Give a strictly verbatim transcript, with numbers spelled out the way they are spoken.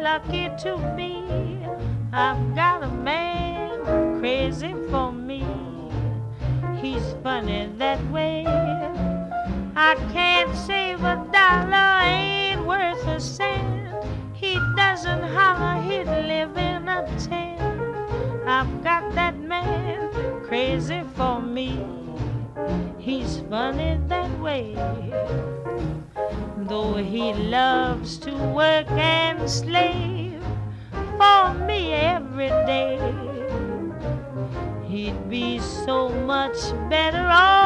lucky to be. I've got a man crazy for me. He's funny that way. I can't save a dollar, ain't worth a cent. He doesn't holler, he'd live in a tent. I've got that man crazy for me. He's funny that way. Though he loves to work and slave for me every day, he'd be so much better off